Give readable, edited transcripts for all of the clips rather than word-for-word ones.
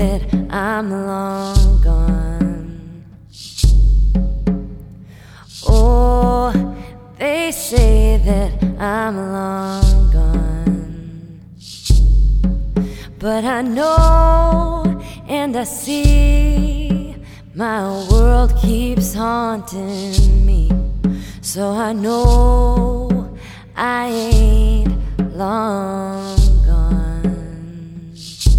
that I'm long gone. Oh, they say that I'm long gone, but I know and I see my world keeps haunting me, so I know I ain't long gone.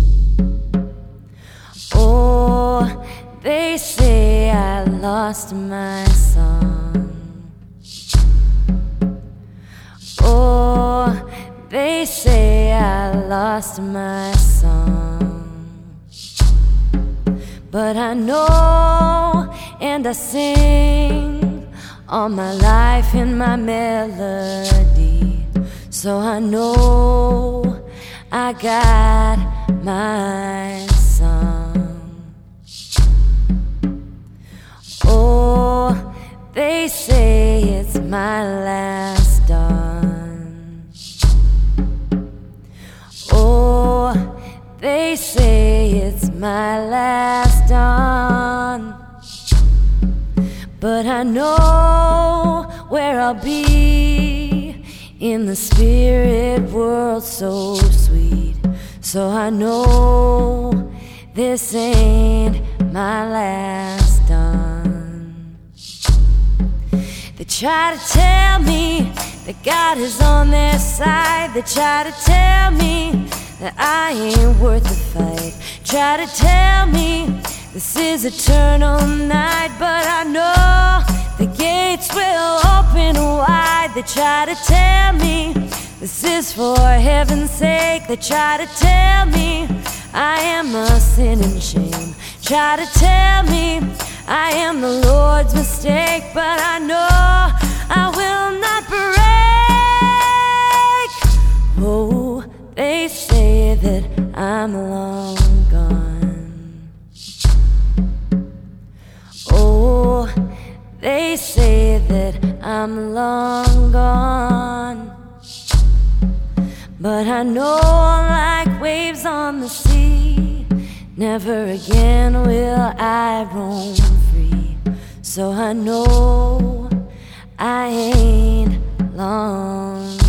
Oh, they say I lost my song. Oh, they say I lost my song, but I know and I sing all my life in my melody, so I know I got my song. Oh, they say it's my last dawn. Oh, they say it's my last dawn, but I know where I'll be in the spirit world so sweet, so I know this ain't my last dawn. They try to tell me that God is on their side. They try to tell me that I ain't worth the fight. Try to tell me this is eternal night, but I know the gates will open wide. They try to tell me this is for heaven's sake. They try to tell me I am a sin and shame. Try to tell me I am the Lord's mistake, but I know I will not break. Oh, they say that I'm long gone. Oh, they say that I'm long gone, but I know like waves on the sea, never again will I roam free, so I know I ain't long